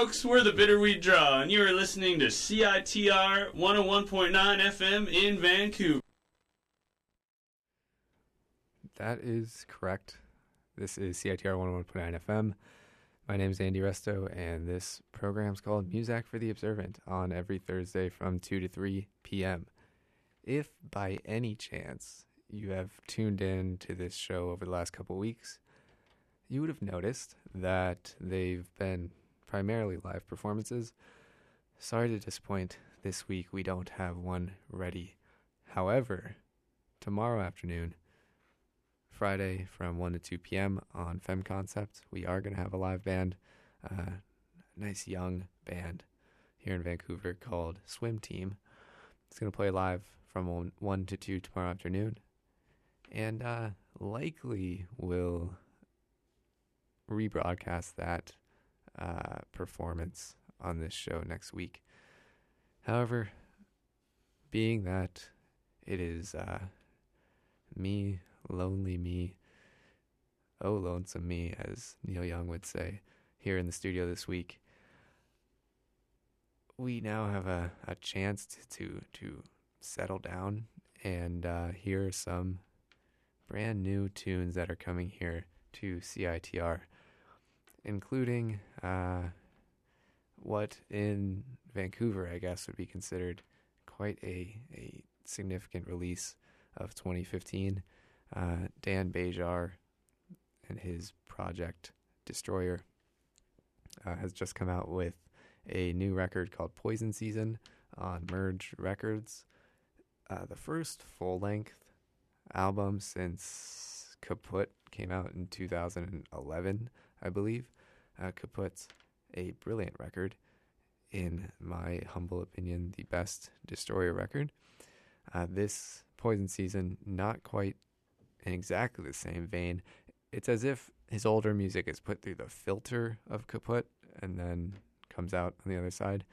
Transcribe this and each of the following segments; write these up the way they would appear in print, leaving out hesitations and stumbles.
folks, we're the Bitterweed Draw, and you are listening to CITR 101.9 FM in Vancouver. That is correct. This is CITR 101.9 FM. My name is Andy Resto, and this program is called Muzak for the Observant on every Thursday from 2 to 3 p.m. If by any chance you have tuned in to this show over the last couple weeks, you would have noticed that they've been primarily live performances. Sorry to disappoint, this week we don't have one ready. However, tomorrow afternoon, Friday from 1 to 2 p.m. on Fem Concept, we are going to have a live band, a nice young band here in Vancouver called Swim Team. It's going to play live from 1 to 2 tomorrow afternoon, and likely will rebroadcast that performance on this show next week. However, being that it is me, lonely me, oh lonesome me, as Neil Young would say, here in the studio this week, we now have a chance to settle down and hear some brand new tunes that are coming here to CITR, including what in Vancouver, I guess, would be considered quite a significant release of 2015. Dan Bejar and his project Destroyer has just come out with a new record called Poison Season on Merge Records. The first full-length album since Kaput came out in 2011, I believe. Kaput's a brilliant record. In my humble opinion, the best Destroyer record. This Poison Season, not quite in exactly the same vein. It's as if his older music is put through the filter of Kaput and then comes out on the other side.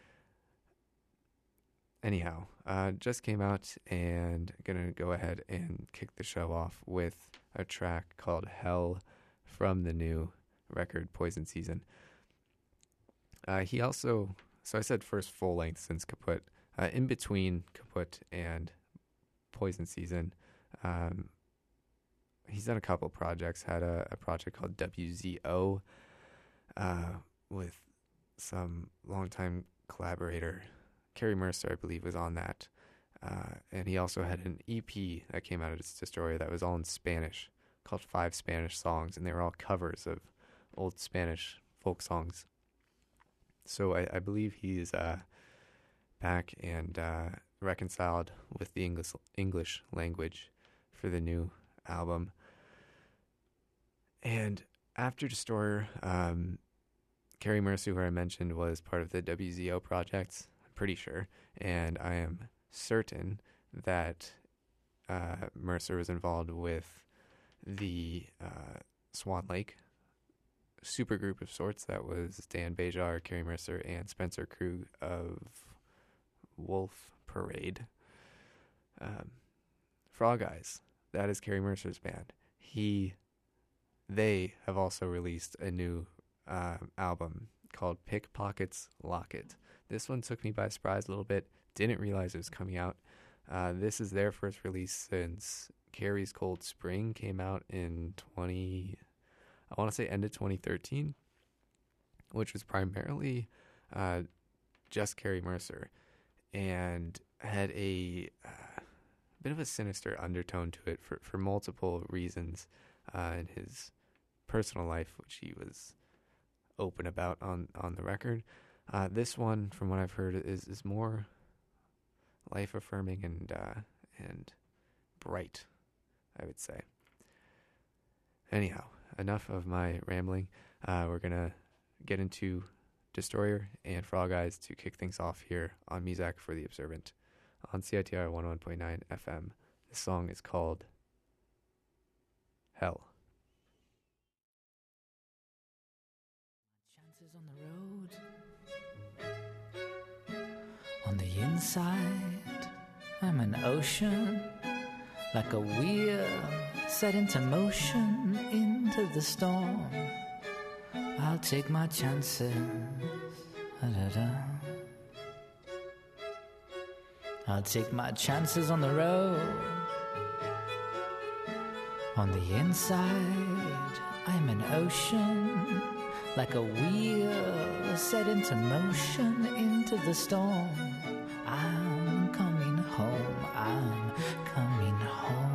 Anyhow, just came out and gonna go ahead and kick the show off with a track called Hell from the new record Poison Season. He also, so I said first full length since Kaput. In between Kaput and Poison Season, he's done a couple projects. Had a project called WZO with some longtime collaborator, Carrie Mercer, I believe, was on that. And he also had an EP that came out of Destroyer that was all in Spanish, called 5 Spanish Songs, and they were all covers of old Spanish folk songs. So I believe he's back and reconciled with the English language for the new album. And after Destroyer, Carrie Mercer, who I mentioned, was part of the WZO project, I'm pretty sure, and I am certain that Mercer was involved with the Swan Lake supergroup of sorts that was Dan Bejar, Carrie Mercer, and Spencer Krug of Wolf Parade. Frog Eyes, that is Carrie Mercer's band. They have also released a new album called Pickpockets Locket. This one took me by surprise a little bit. Didn't realize it was coming out. This is their first release since Carrie's Cold Spring came out in end of 2013, which was primarily just Carrie Mercer, and had a bit of a sinister undertone to it for multiple reasons in his personal life, which he was open about on the record. This one, from what I've heard, is more life-affirming and bright, I would say. Anyhow, enough of my rambling. We're going to get into Destroyer and Frog Eyes to kick things off here on Muzak for the Observant on CITR 101.9 FM. This song is called Hell. Chances on the road. On the inside, I'm an ocean, like a wheel set into motion into the storm. I'll take my chances Da-da-da. I'll take my chances on the road. On the inside, I'm an ocean, like a wheel set into motion into the storm. I'm coming home, I'm coming home.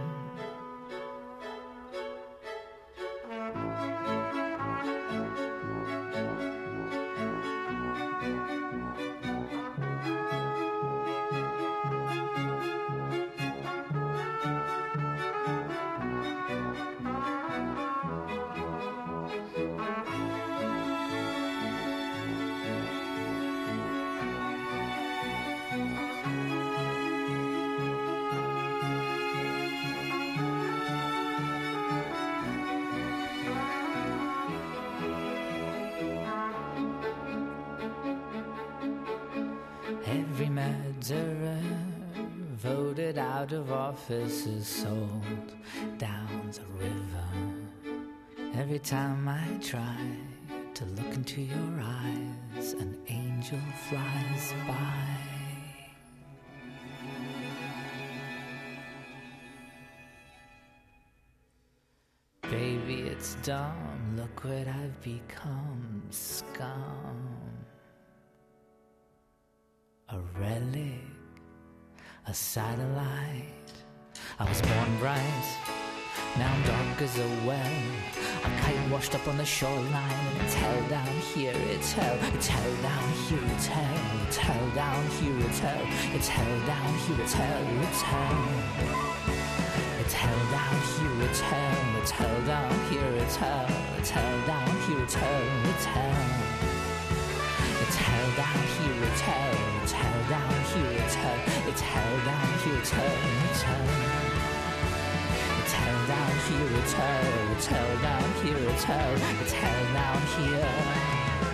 Every murderer voted out of office is sold down the river. Every time I try to look into your eyes, an angel flies by. Baby, it's dumb, look what I've become, scum. A relic, a satellite. I was born bright, now I'm dark as a well. A kite washed up on the shoreline, and it's hell down here, it's hell. It's hell down here, it's hell. It's hell down here, it's hell. It's hell down here, it's hell. It's hell. It's hell down here, it's hell. It's hell down here, it's hell. It's hell down here, it's hell. It's hell. It's hell down here, it's hell. It's hell down here, it's hell. It's hell down here, it's hell. It's hell. It's hell down here, it's hell. It's hell down here, it's hell. It's hell down here.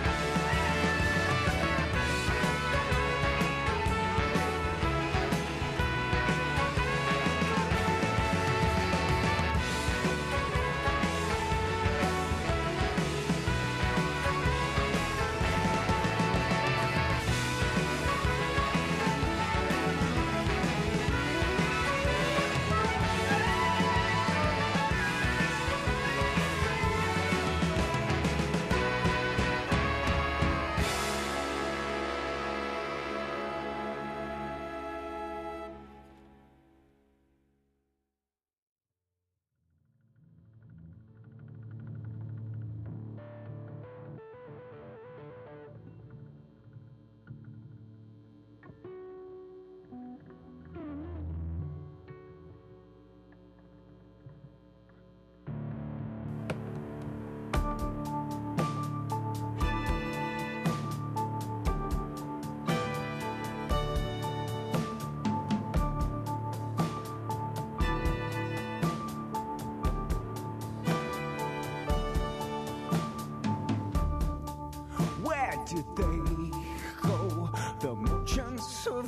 Did they go? The merchants of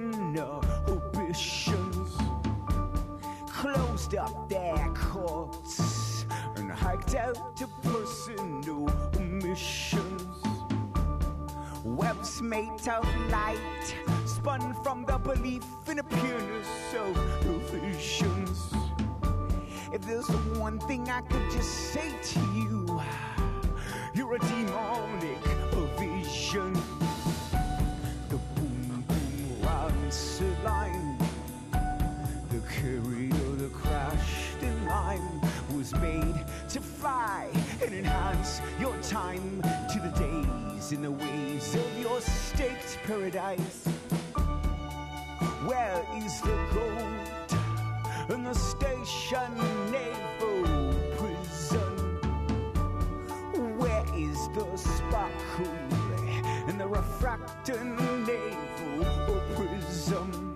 inhibitions closed up their courts and hiked out to personal missions. Webs made of light, spun from the belief in the pureness of visions. If there's one thing I could just say to you, you're a demonic vision. The boom boom runs line. The carrier that crashed in line was made to fly and enhance your time to the days in the waves of your staked paradise. Where is the gold and the station naval prison? Where is the sparkle and the refracting naval prism?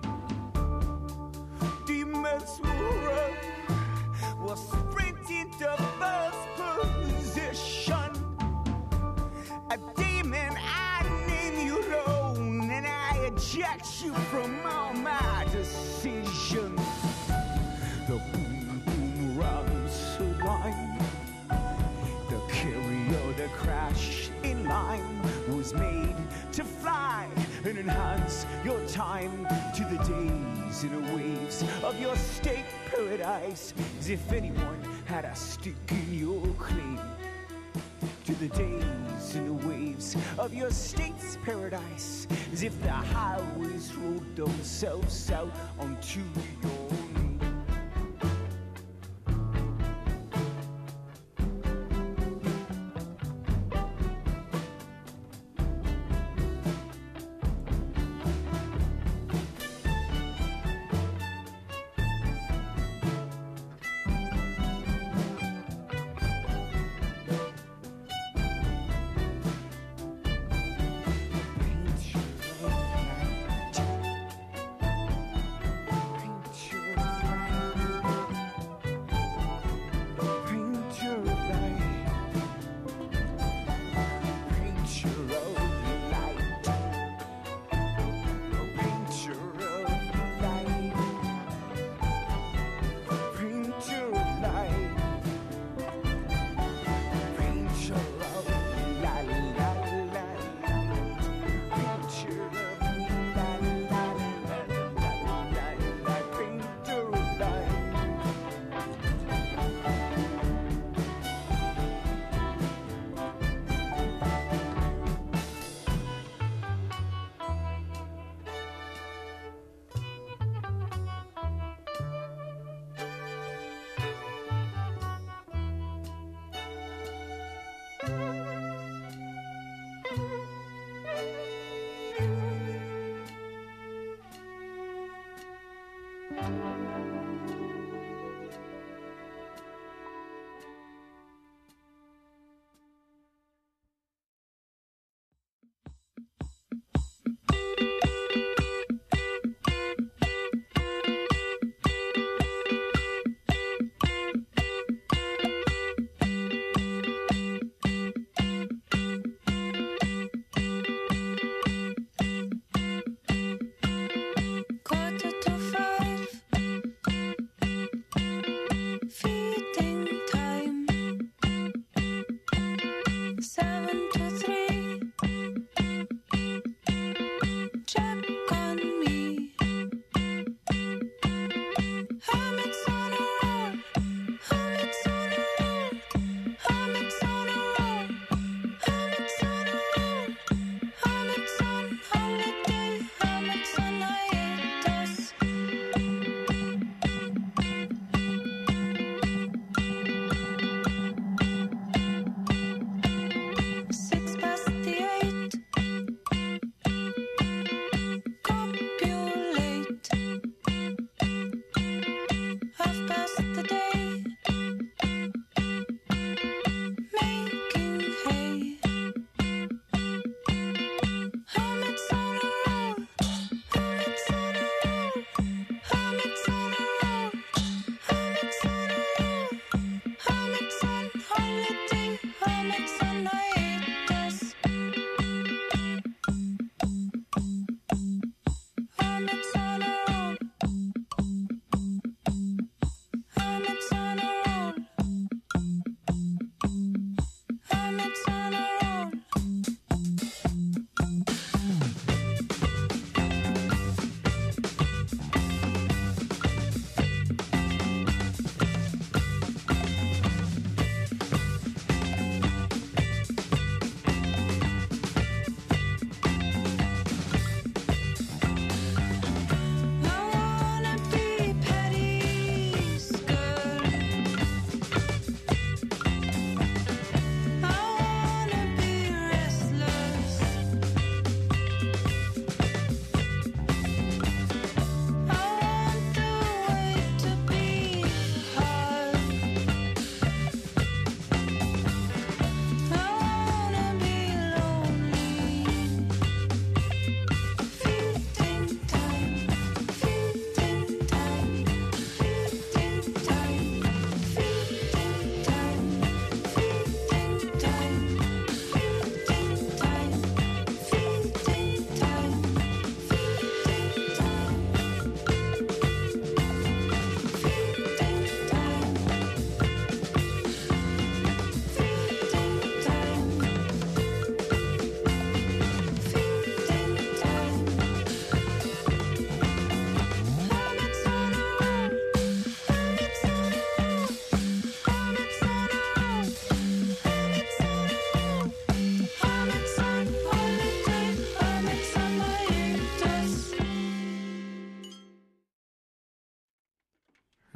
Demons will run, will sprint into first position. A demon, I name you alone, and I eject you from all my decisions. The boom boom runs a line. The carrier that crashed in line was made and enhance your time to the days and the waves of your state paradise, as if anyone had a stick in your claim. To the days and the waves of your state's paradise, as if the highways rolled themselves out onto your name. Paint your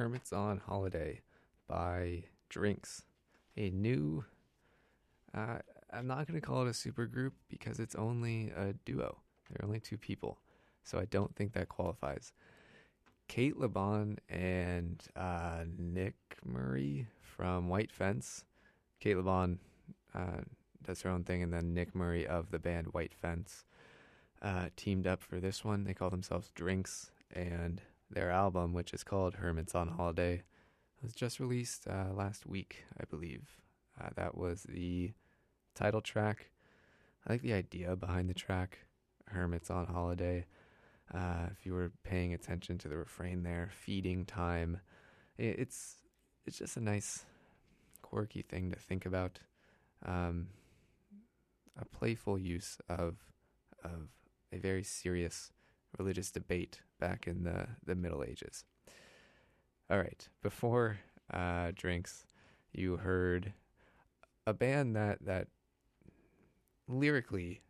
Hermits on Holiday by Drinks. A new, I'm not going to call it a super group because it's only a duo. There are only two people, so I don't think that qualifies. Kate LeBon and Nick Murray from White Fence. Kate LeBon does her own thing, and then Nick Murray of the band White Fence teamed up for this one. They call themselves Drinks, and their album, which is called Hermits on Holiday, was just released last week, I believe. That was the title track. I like the idea behind the track, Hermits on Holiday. If you were paying attention to the refrain there, feeding time. It's just a nice, quirky thing to think about. A playful use of a very serious religious debate back in the Middle Ages. All right, before Drinks, you heard a band that lyrically,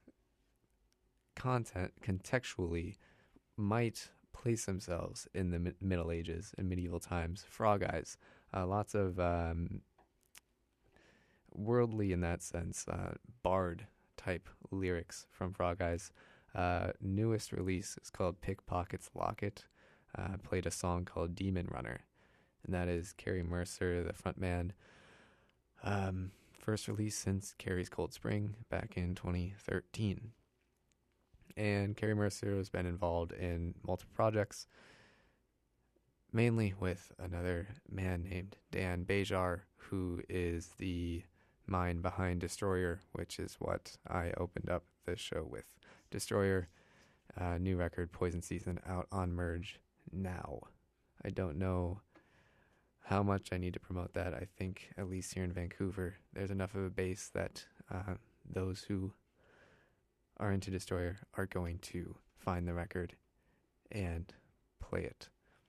contextually, might place themselves in the Middle Ages and medieval times. Frog Eyes, lots of worldly in that sense, bard type lyrics from Frog Eyes. Newest release is called Pickpockets Locket. Played a song called Demon Runner, and that is Carrie Mercer, the frontman. First release since Carrie's Cold Spring back in 2013. And Carrie Mercer has been involved in multiple projects, mainly with another man named Dan Bejar, who is the mind behind Destroyer, which is what I opened up this show with. Destroyer, new record, Poison Season, out on Merge now. I don't know how much I need to promote that. I think, at least here in Vancouver, there's enough of a base that those who are into Destroyer are going to find the record and play it.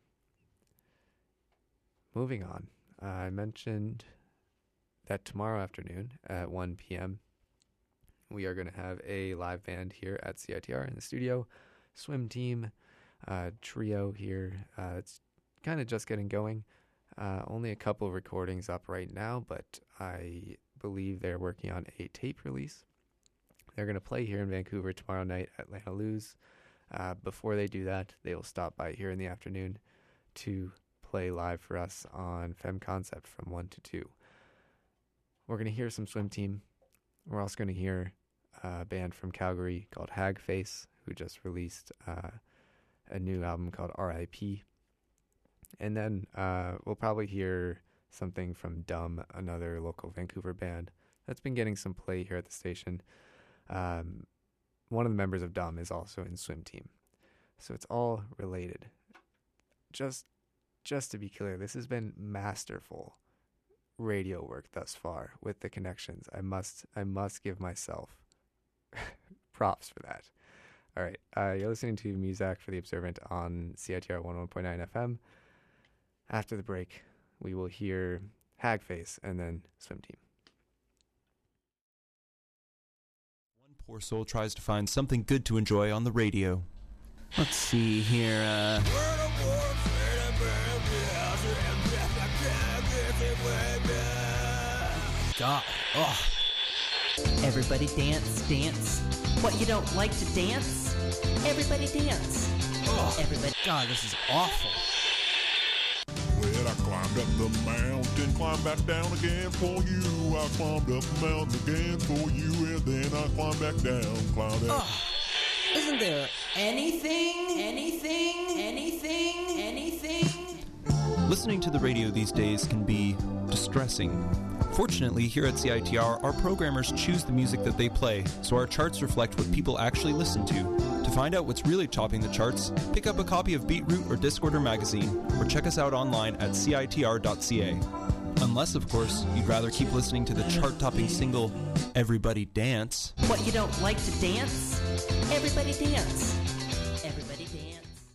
Moving on, I mentioned that tomorrow afternoon at 1 p.m. we are going to have a live band here at CITR in the studio. Swim Team, trio here. It's kind of just getting going. Only a couple of recordings up right now, but I believe they're working on a tape release. They're going to play here in Vancouver tomorrow night at Lana Lou's. Before they do that, they will stop by here in the afternoon to play live for us on Fem Concept from 1 to 2. We're going to hear some Swim Team. We're also going to hear a band from Calgary called Hagface, who just released a new album called R.I.P. And then we'll probably hear something from Dumb, another local Vancouver band that's been getting some play here at the station. One of the members of Dumb is also in Swim Team. So it's all related. Just to be clear, this has been masterful radio work thus far with the connections. I must give myself props for that. All right, you're listening to Muzak for the Observant on CITR 101.9 FM. After the break, we will hear Hagface and then Swim Team. One poor soul tries to find something good to enjoy on the radio. Let's see here, God. Oh. Everybody dance, dance. What, you don't like to dance? Everybody dance. Oh. Everybody. God, this is awful. Well, I climbed up the mountain, climbed back down again for you. I climbed up the mountain again for you, and then I climbed back down, climbed down. Oh. Isn't there anything? Listening to the radio these days can be distressing. Fortunately, here at CITR, our programmers choose the music that they play, so our charts reflect what people actually listen to. To find out what's really topping the charts, pick up a copy of Beatroot or Discorder magazine, or check us out online at citr.ca. Unless, of course, you'd rather keep listening to the chart-topping single, Everybody Dance. What, you don't like to dance? Everybody dance. Everybody dance.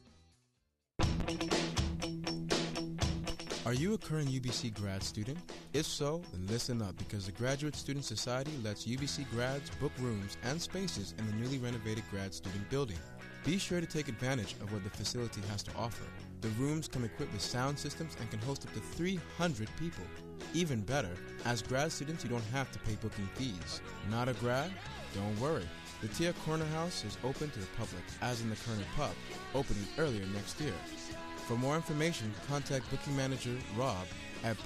Are you a current UBC grad student? If so, then listen up, because the Graduate Student Society lets UBC grads book rooms and spaces in the newly renovated grad student building. Be sure to take advantage of what the facility has to offer. The rooms come equipped with sound systems and can host up to 300 people. Even better, as grad students, you don't have to pay booking fees. Not a grad? Don't worry. The Tia Corner House is open to the public, as in the Kerner Pub, opening earlier next year. For more information, contact booking manager Rob at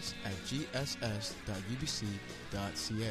bookings@gss.ubc.ca.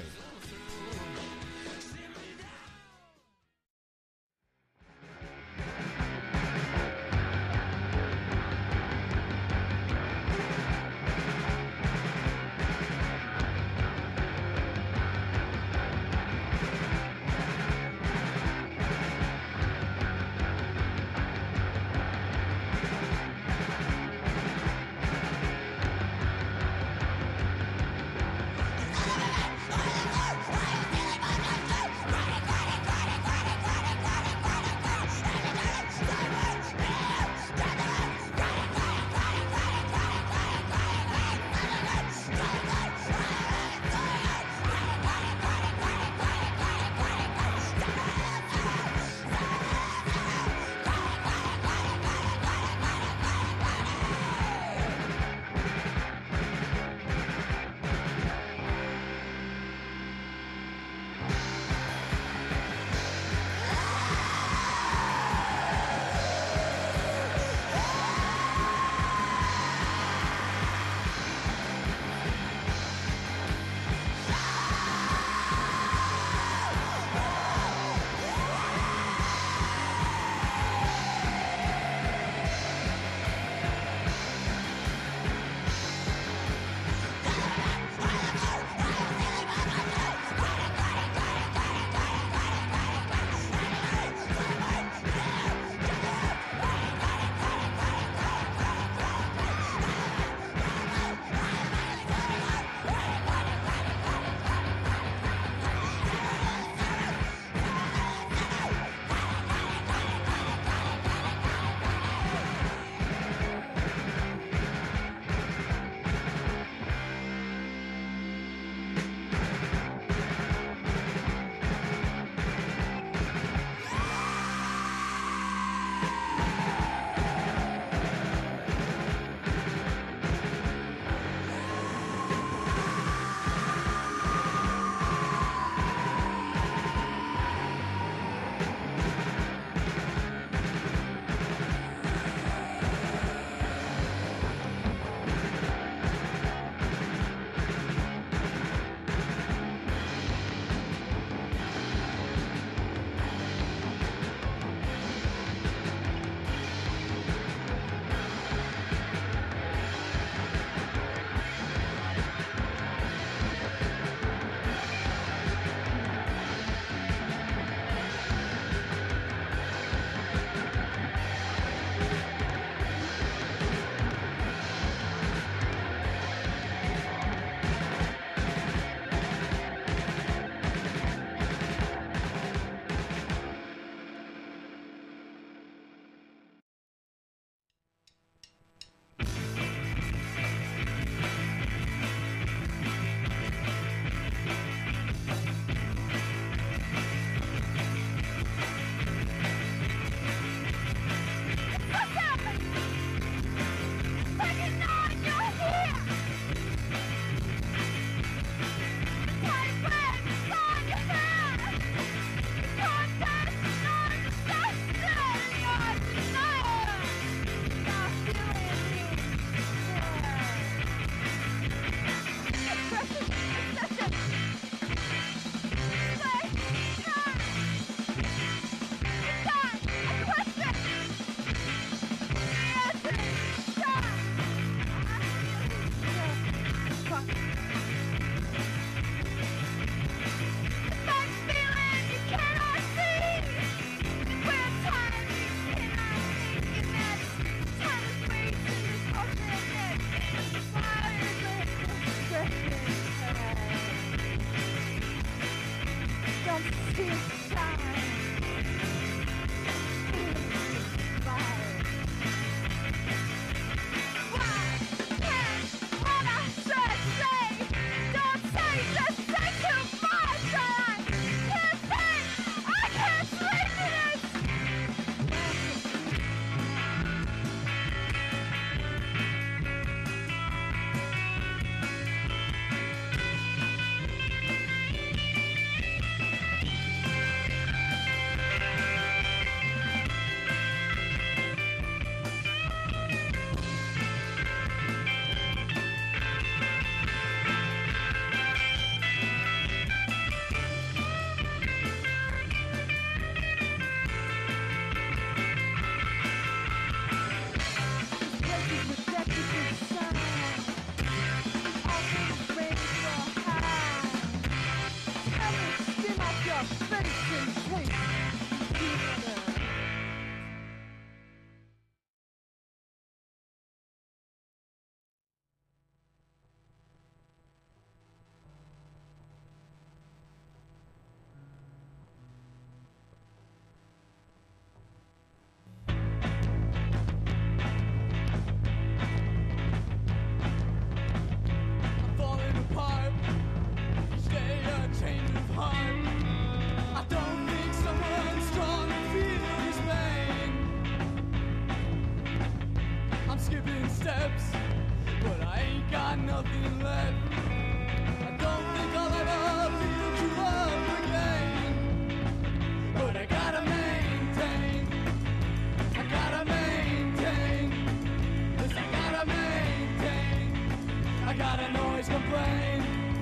lips, but I ain't got nothing left. I don't think I'll ever feel true love again, but I gotta maintain. I gotta maintain. Yes, I gotta maintain. I gotta always complain.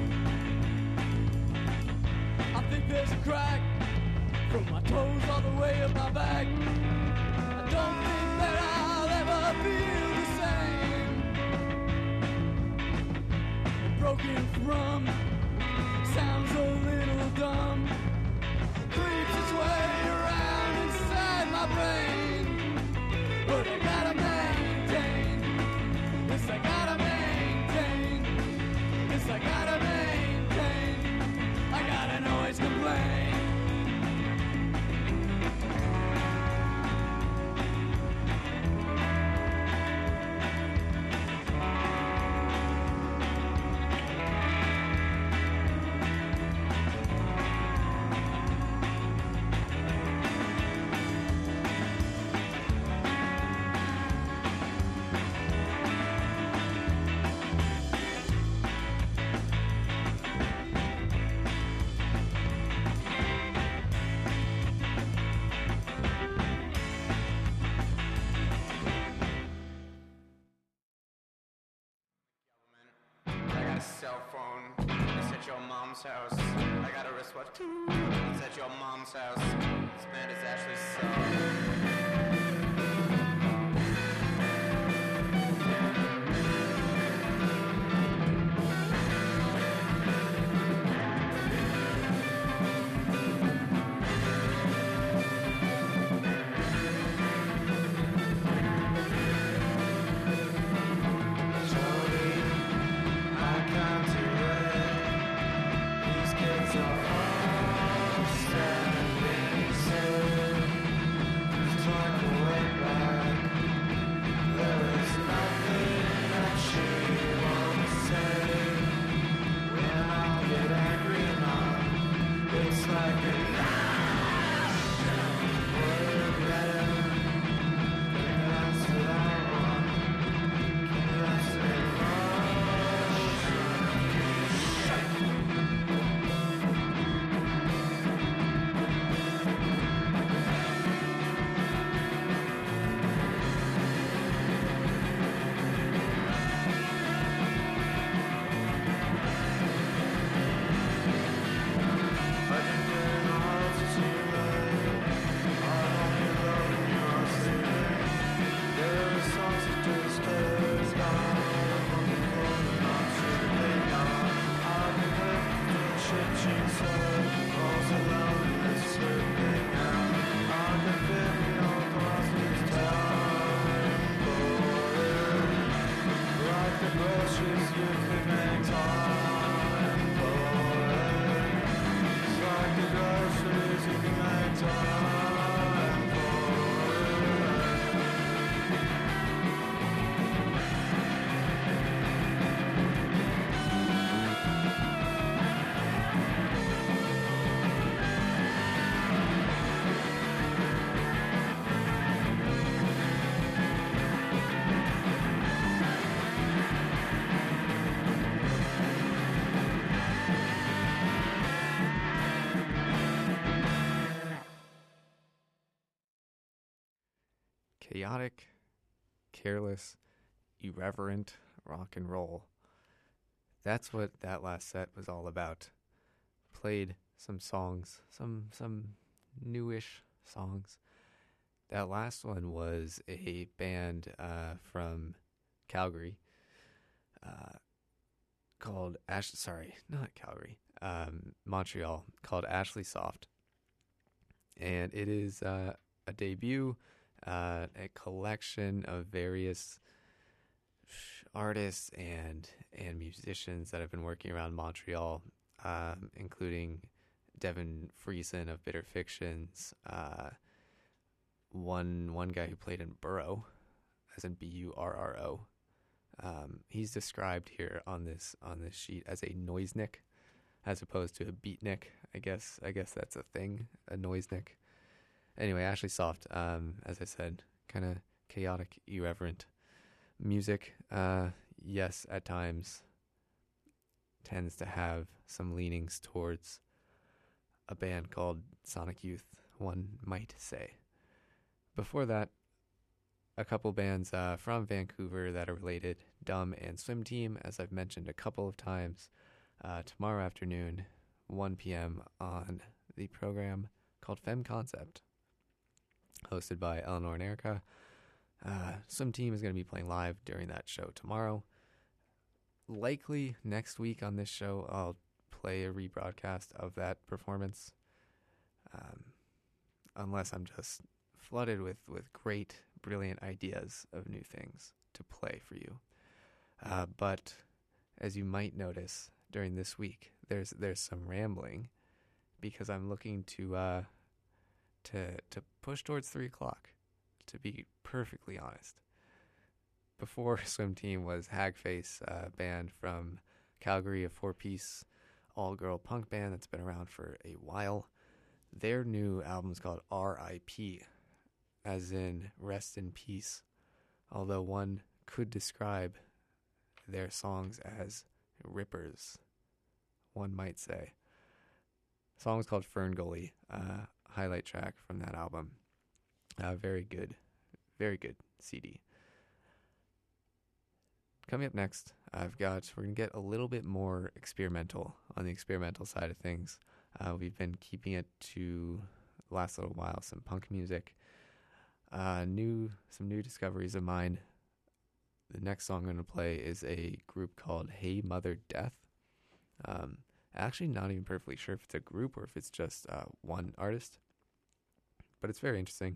I think there's a crack from my toes all the way up my back. I don't think that I'll ever feel the same. A broken thrum sounds a little dumb, creeps its way around inside my brain. But I gotta maintain. Yes, I gotta maintain. Yes, I gotta maintain. I gotta always complain. I got a cell phone. It's at your mom's house. I got a wristwatch too. It's at your mom's house. This band is actually so. Chaotic, careless, irreverent rock and roll. That's what that last set was all about. Played some songs, some newish songs. That last one was a band from Calgary called Montreal, called Ashley Soft. And it is a debut, a collection of various artists and musicians that have been working around Montreal, including Devin Friesen of Bitter Fictions, one guy who played in Burrow, as in Burro. He's described here on this sheet as a noisenik, as opposed to a beatnik. I guess that's a thing, a noisenik. Anyway, Ashley Soft, as I said, kind of chaotic, irreverent music, yes, at times tends to have some leanings towards a band called Sonic Youth, one might say. Before that, a couple bands from Vancouver that are related, Dumb and Swim Team, as I've mentioned a couple of times, tomorrow afternoon, 1 p.m. on the program called Femme Concept, hosted by Eleanor and Erica. Swim Team is going to be playing live during that show tomorrow. Likely next week on this show, I'll play a rebroadcast of that performance, unless I'm just flooded with great, brilliant ideas of new things to play for you. But as you might notice during this week, there's some rambling because I'm looking to push towards 3 o'clock, to be perfectly honest. Before Swim Team was Hagface, a band from Calgary, a 4-piece all-girl punk band that's been around for a while. Their new album is called R.I.P., as in rest in peace, although one could describe their songs as rippers, one might say. The song is called Fern Gully, highlight track from that album. Very good CD. Coming up next, we're going to get a little bit more experimental on the experimental side of things. We've been keeping it to the last little while, some punk music. Some new discoveries of mine. The next song I'm going to play is a group called Hey Mother Death. Actually not even perfectly sure if it's a group or if it's just one artist, but it's very interesting.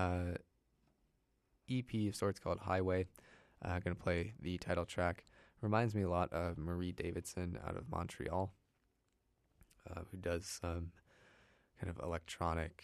EP of sorts called Highway. I'm going to play the title track. Reminds me a lot of Marie Davidson out of Montreal, who does some kind of electronic,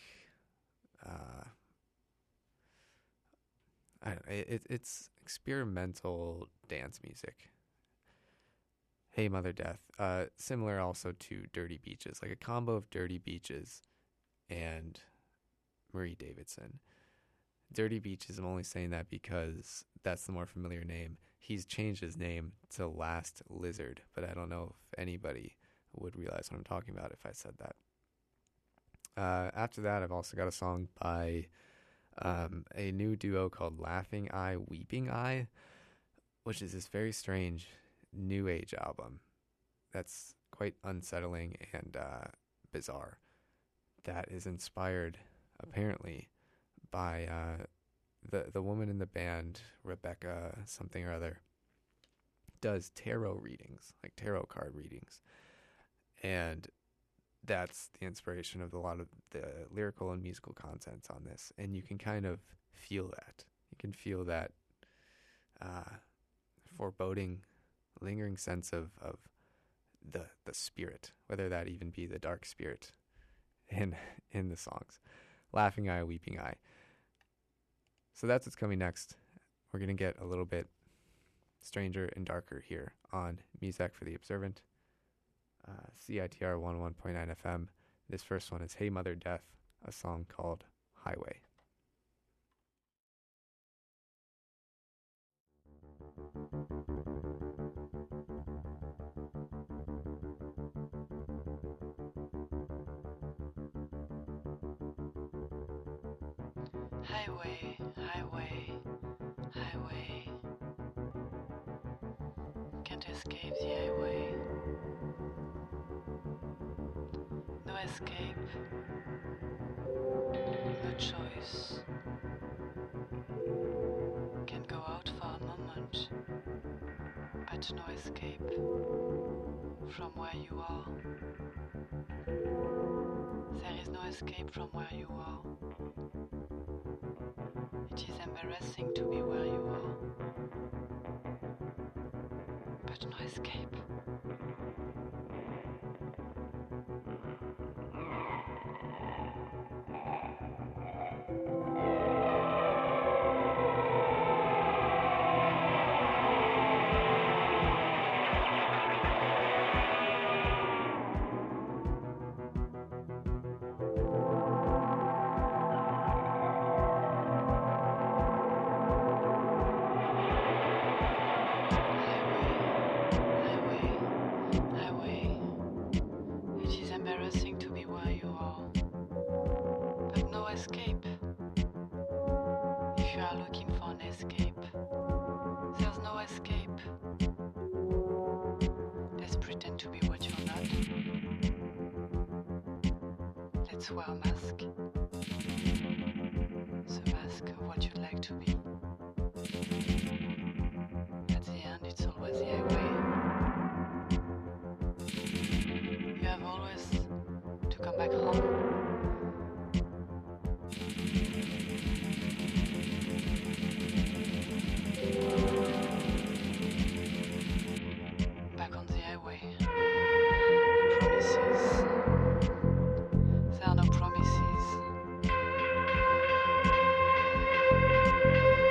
it's experimental dance music. Hey Mother Death, similar also to Dirty Beaches, like a combo of Dirty Beaches and Marie Davidson. Dirty Beaches, I'm only saying that because that's the more familiar name. He's changed his name to Last Lizard, but I don't know if anybody would realize what I'm talking about if I said that. After that, I've also got a song by a new duo called Laughing Eye, Weeping Eye, which is this very strange new age album that's quite unsettling and bizarre, that is inspired apparently by the woman in the band, Rebecca something or other, does tarot readings, like tarot card readings, and that's the inspiration of a lot of the lyrical and musical content on this. And you can kind of feel that. You can feel that foreboding, lingering sense of the spirit, whether that even be the dark spirit in the songs. Laughing Eye, Weeping Eye. So that's what's coming next. We're going to get a little bit stranger and darker here on Music for the Observant. CITR 101.9 FM. This first one is Hey Mother Death, a song called Highway. Highway, highway, highway. Can't escape the highway. No escape. No choice. Can go out for a moment, but no escape from where you are. There is no escape from where you are. It is embarrassing to be where you are, but no escape. to wear a mask. The mask of what you'd like to be. At the end, it's always the highway. You have always to come back home. Back on the highway. No promises. There are no promises.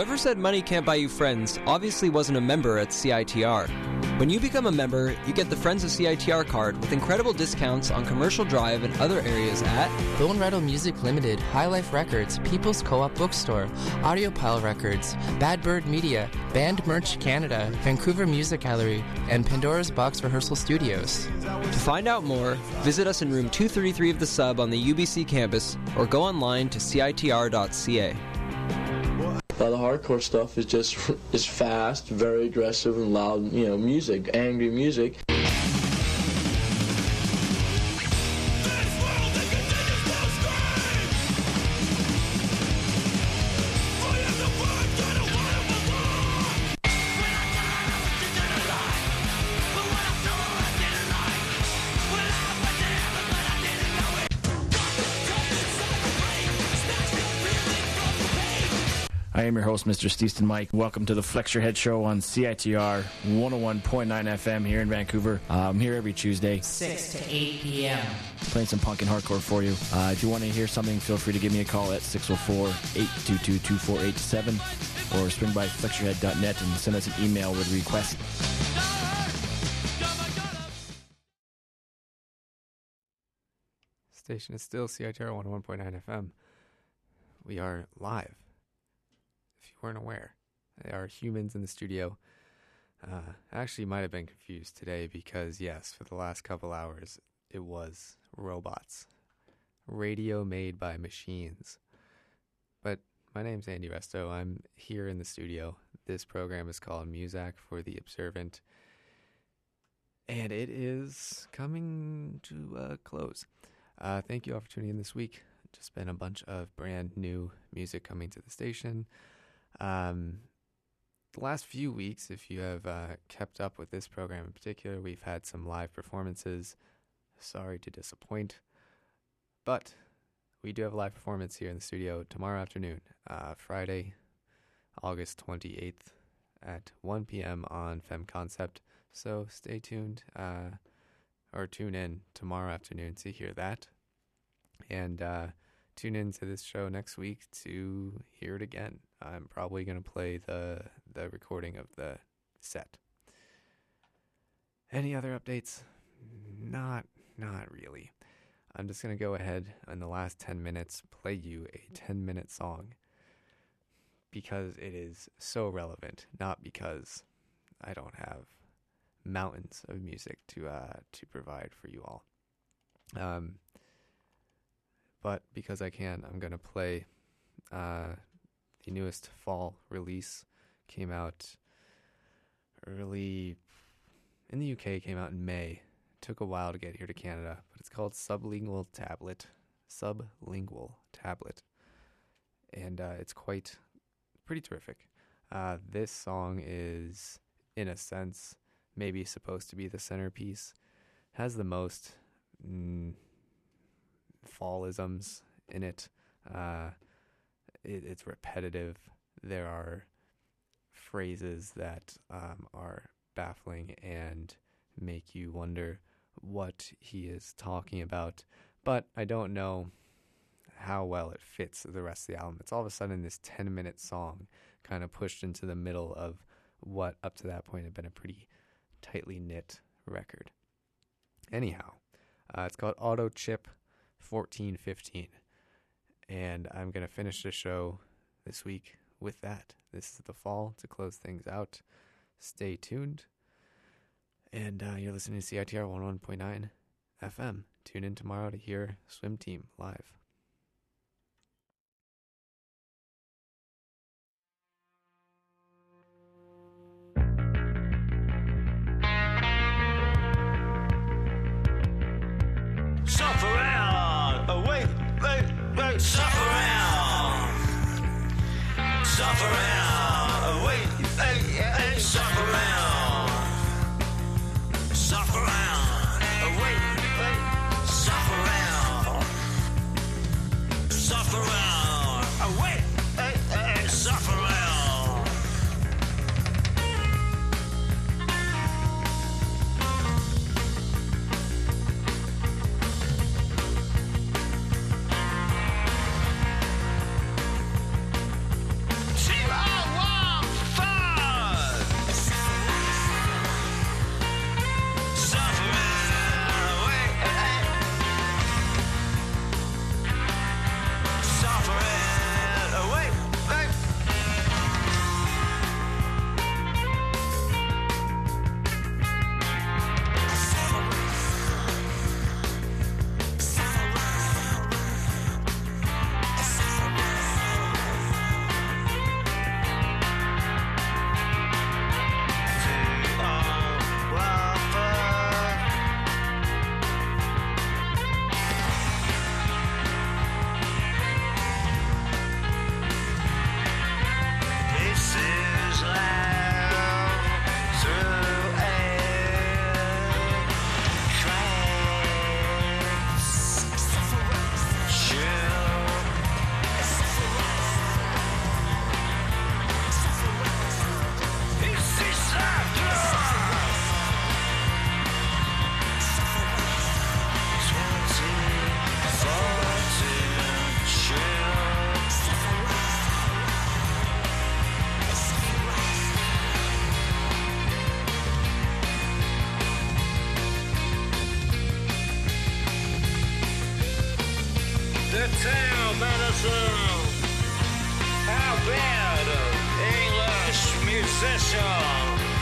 Whoever said money can't buy you friends obviously wasn't a member at CITR. When you become a member, you get the Friends of CITR card with incredible discounts on Commercial Drive and other areas at Bone Rattle Music Limited, High Life Records, People's Co-op Bookstore, Audiopile Records, Bad Bird Media, Band Merch Canada, Vancouver Music Gallery, and Pandora's Box Rehearsal Studios. To find out more, visit us in room 233 of the Sub on the UBC campus or go online to citr.ca. The hardcore stuff is just is fast, very aggressive and loud, music, angry music. I am your host, Mr. Steeston Mike. Welcome to the Flex Your Head Show on CITR 101.9 FM here in Vancouver. I'm here every Tuesday, 6 to 8 p.m. playing some punk and hardcore for you. If you want to hear something, feel free to give me a call at 604-822-2487 or swing by flexyourhead.net and send us an email with a request. Station is still CITR 101.9 FM. We are live. If you weren't aware, there are humans in the studio. Actually, might have been confused today because, yes, for the last couple hours, it was robots. Radio made by machines. But my name's Andy Resto. I'm here in the studio. This program is called Muzak for the Observant. And it is coming to a close. Thank you all for tuning in this week. Just been a bunch of brand new music coming to the station. The last few weeks, if you have kept up with this program in particular, we've had some live performances. Sorry to disappoint, but we do have a live performance here in the studio tomorrow afternoon, Friday, August 28th at 1 p.m. on Femme Concept. So stay tuned, or tune in tomorrow afternoon to hear that. And tune in to this show next week to hear it again. I'm probably going to play the recording of the set. Any other updates? Not really. I'm just going to go ahead in the last 10 minutes play you a 10-minute song because it is so relevant, not because I don't have mountains of music to provide for you all. But because I can, I'm going to play the newest fall release. Came out early in the UK, came out in May. Took a while to get here to Canada, but it's called Sublingual Tablet. And it's pretty terrific. This song is, in a sense, maybe supposed to be the centerpiece. Has the most fallisms in it. It's repetitive. There are phrases that are baffling and make you wonder what he is talking about, but I don't know how well it fits the rest of the album. It's all of a sudden this 10-minute song kind of pushed into the middle of what up to that point had been a pretty tightly knit record. Anyhow, it's called Auto Chip 1415, and I'm going to finish the show this week with that. This is the fall to close things out. Stay tuned, and you're listening to CITR 101.9 FM. Tune in tomorrow to hear Swim Team live. Surf around, oh wait, surf around, surf around, oh wait, surf around, surf around, oh wait, surf around, surf around, oh wait, surf around. See, I The town medicine. How bad English musician.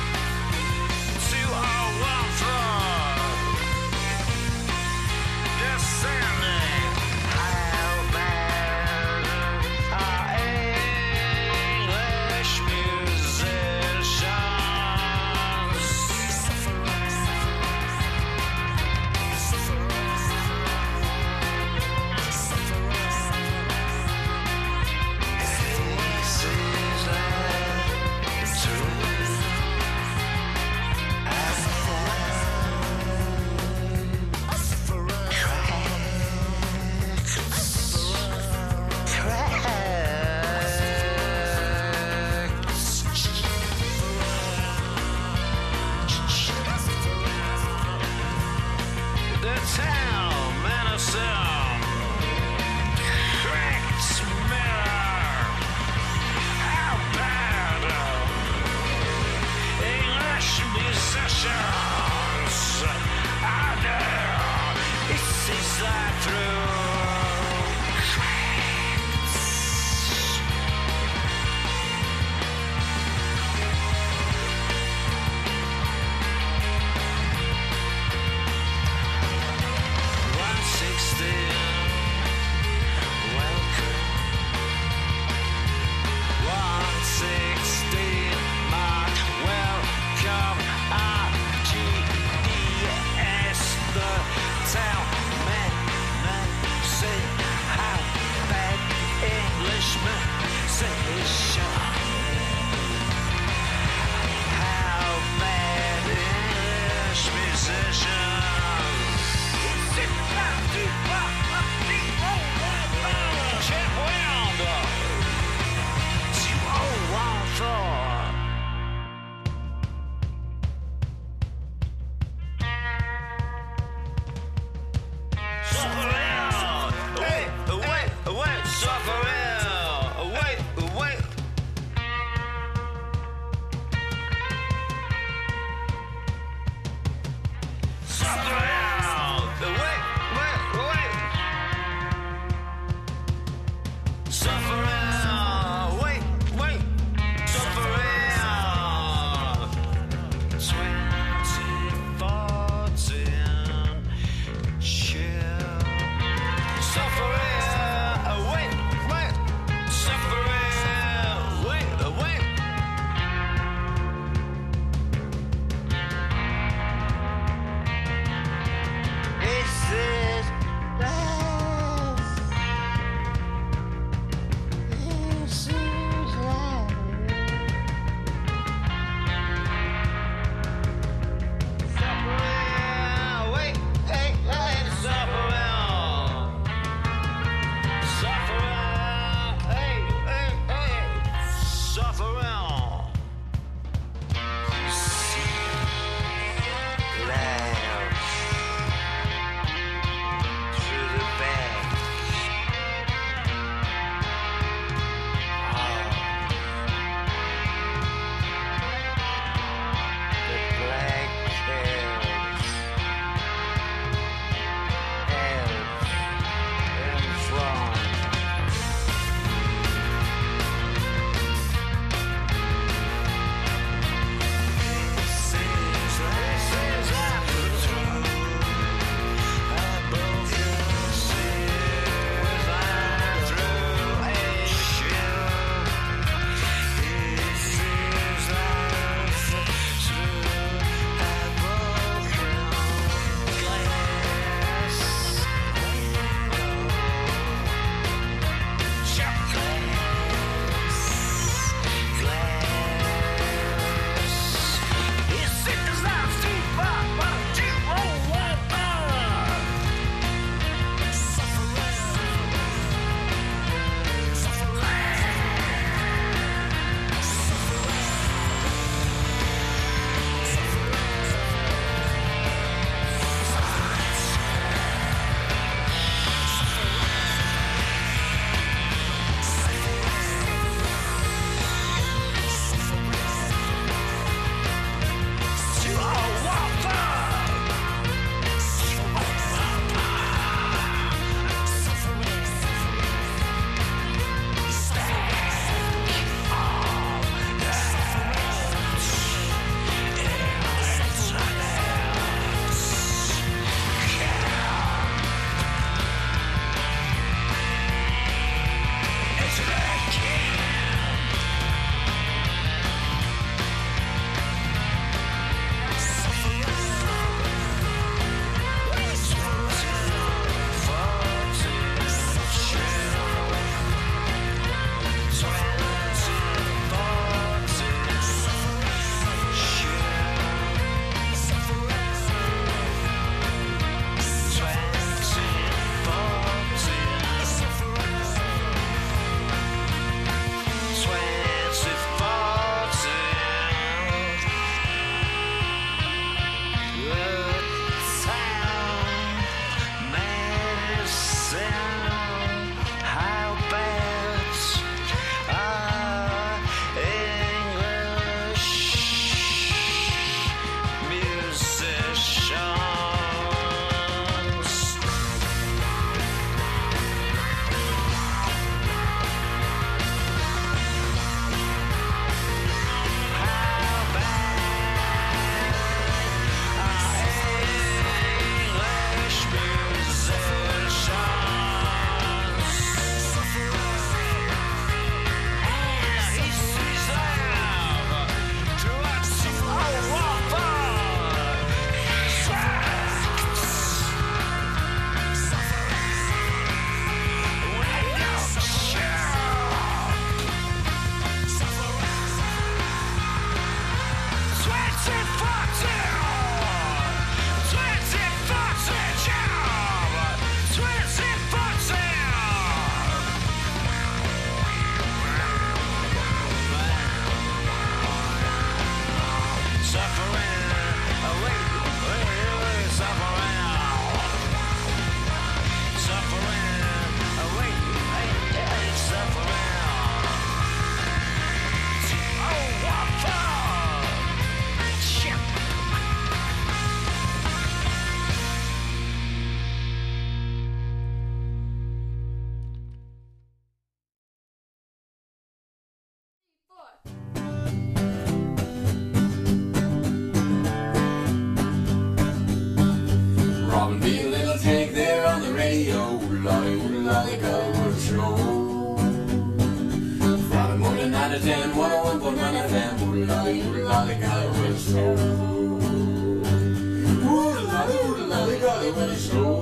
2014. Descending. How bad are English musicians? The town medicine. Cracked mirror. How bad English musicians are there. He sees that through cracks. Welcome. 116 mark. Welcome. RGES. The town men say how bad Englishmen musician. How bad English musicians. Check round. 2014. Come and be a little tank there on the radio. Lolly, lolly, Gulliver Show. Friday morning, 9 to 10, 101.9 FM. Lolly, lolly, Gulliver Show. Lolly, lolly, Gulliver Show.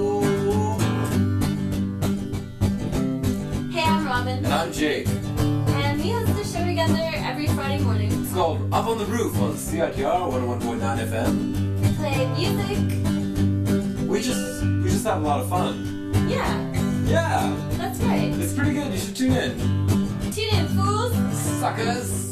Hey, I'm Robin. And I'm Jake. And we host the show together every Friday morning. It's called Up on the Roof on CITR 101.9 FM. We play music. We just have a lot of fun. Yeah. Yeah. That's right. It's pretty good. You should tune in. Tune in, fools. Suckers.